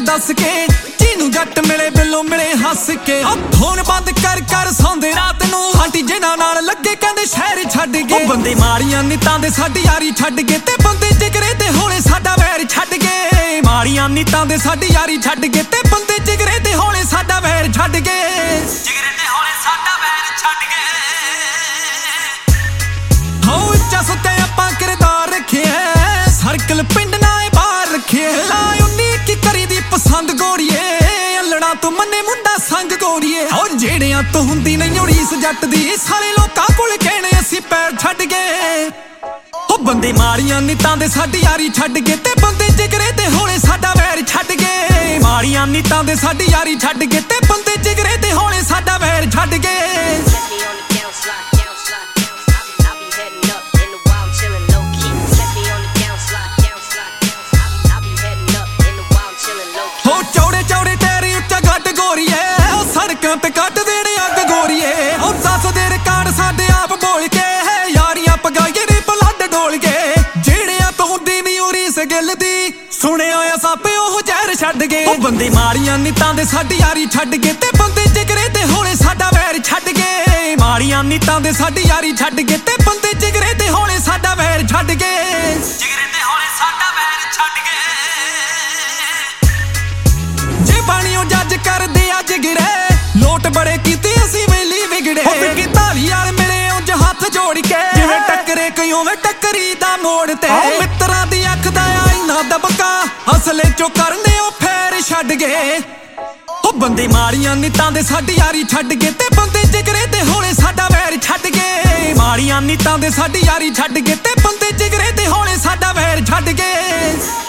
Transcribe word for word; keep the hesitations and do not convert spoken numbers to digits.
दस के जिन्नू जट मिले बिलो मिले हस के फोन बंद कर कर सौंदे रात नू आंटी जिन्हां नाल लगे कहंदे शहर छड्ड गए बंदे माड़ियां नीतां दे साडी यारी छड्ड गए ते बंदे जिगरे ते होले साडा वैर छड्ड गए माड़ियां नीतां दे साडी यारी छड्ड गए ते बंदे जिगरे ते होले साडा वैर छड्ड गए जिगरे ते होले साडा वैर छड्ड गए हो उच्चा सुते आपां किरदार रखे सर्कल पिंड ना बाहर रखे ला उन्नी की करी दी पसंद गोरीए अल्लड़ा तो मन्ने मुंडा संग गोरीए और जेड़ियां तो हुंदी नहीं उड़ीस जट दी सारे लोकां कोल कहने असी पैर छड्ड गए ओ बंदे माड़ियां नीतां दे साडी यारी छड्ड गए ते बंदे जिगरे ते होले साडा वैर छड्ड गए माड़ियां नीतां दे साडी यारी छड्ड गए ते बंदे जिगरे ते होले साडा वैर छड्ड गए सड़कों पे कट देने अग गोरीए और दस दे रिकार्ड साडे आप बोल के यारियां पगाइए नी ब्लड डोल के जेड़ियां तो हुंदी नी उरीस गिल दी सुने आया सापे ओह जहर छड्ड गए ओ बंदे माड़ियां नीतां दे साडी यारी छड्ड गए ते बंदे जिगरे ते होले साडा वैर छड्ड गए माड़ियां नीतां दे साडी यारी छड्ड गए ते बंदे जिगरे ते होले साडा वैर छड्ड गए जिगरे ते होले साडा वैर छड्ड गए जे बाणियों जज कर दे अज गिरे लोट बड़े कीते असी वेली विगड़े की धाली यार मिले उंज हाथ जोड़ के जिवें टकरे कई उवें टकरी दा मोड़ ते मित्तरां दी अख दा आईना दबका असले चो करने ओ फेर छड्ड गए ओ बंदे माड़ियां नीतां दे साडी यारी छड्ड गए ते बंदे जिगरे ते होले साडा वैर छड्ड गए माड़ियां नीतां दे साडी यारी छड्ड गए ते बंदे जिगरे ते होले साडा वैर छड्ड गए।